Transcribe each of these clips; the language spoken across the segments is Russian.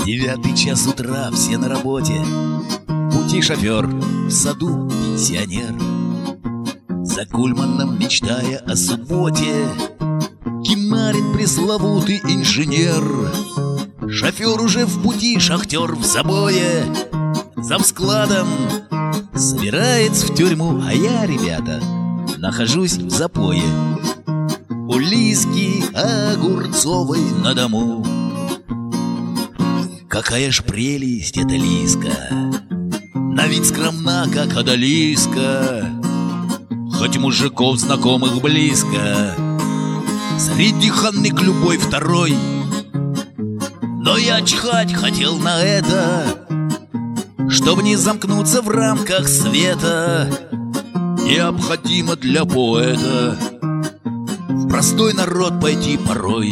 9 час утра, все на работе. В пути шофер, в саду пенсионер, за Кульманом мечтая о субботе. Кимарин пресловутый инженер, шофер уже в пути, шахтер в забое. За складом собирается в тюрьму, а я, ребята, нахожусь в запое у Лизки Огурцовой на дому. Какая ж прелесть эта Лизка, на вид скромна, как одолиска, хоть мужиков знакомых близко, среди ханнык любой второй. Но я чихать хотел на это, чтоб не замкнуться в рамках света. Необходимо для поэта в простой народ пойти порой.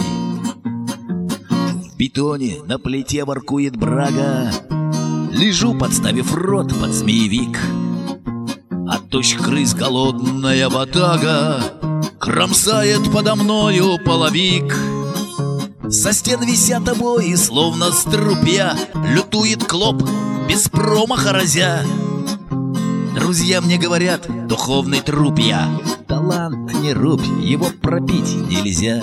В бетоне на плите воркует брага, лежу, подставив рот под змеевик. От тощих крыс голодная ватага кромсает подо мною половик. Со стен висят обои, словно струпья, лютует клоп, без промаха разя. Друзья мне говорят, духовный труп я. Талант не рубь, его пропить нельзя.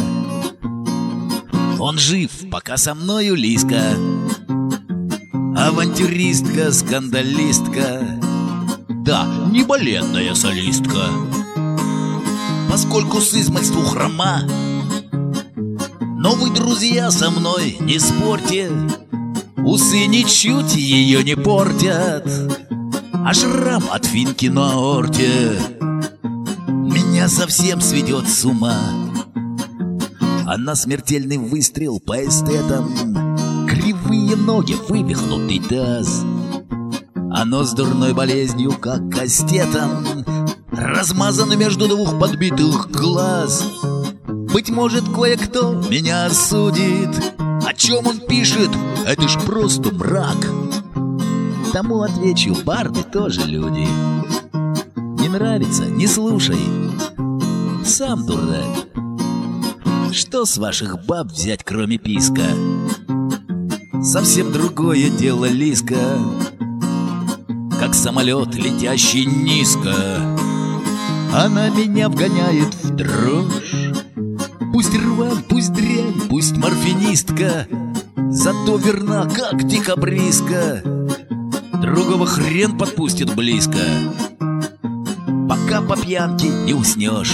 Он жив, пока со мною Лизка, авантюристка, скандалистка, да, не балетная солистка. Поскольку с измальству хрома, но вы, друзья, со мной не спорьте, усы ничуть ее не портят, а шрам от финки на аорте меня совсем сведет с ума. Она смертельный выстрел по эстетам, кривые ноги, вывихнутый таз, а нос дурной болезнью, как кастетом, размазан между двух подбитых глаз. Быть может, кое-кто меня осудит. О чем он пишет? Это ж просто мрак. Тому отвечу, барды тоже люди. Не нравится? Не слушай. Сам дурак. Что с ваших баб взять, кроме писка? Совсем другое дело Лизка, как самолет, летящий низко. Она меня вгоняет в дрожь. Пусть рвань, пусть дрянь, пусть морфинистка, зато верна, как декабристка. Другого хрен подпустит близко, пока по пьянке не уснешь.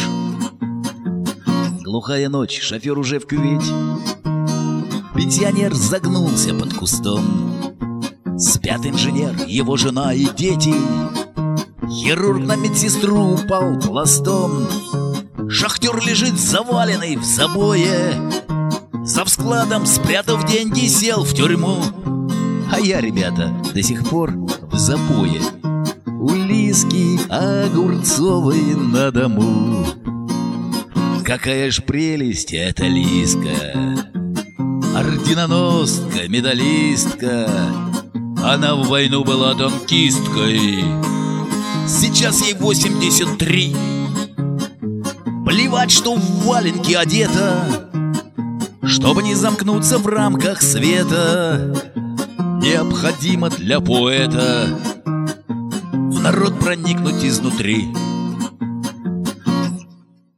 Глухая ночь, шофер уже в кювете, пенсионер загнулся под кустом. Спят инженер, его жена и дети, хирург на медсестру упал пластом. Шахтер лежит заваленный в забое, за складом, спрятав деньги, сел в тюрьму. А я, ребята, до сих пор в запое у Лизки Огурцовой на дому. Какая ж прелесть эта Лизка, орденоноска, медалистка. Она в войну была танкисткой, сейчас ей 83. Плевать, что в валенки одета, чтобы не замкнуться в рамках света. Необходимо для поэта в народ проникнуть изнутри.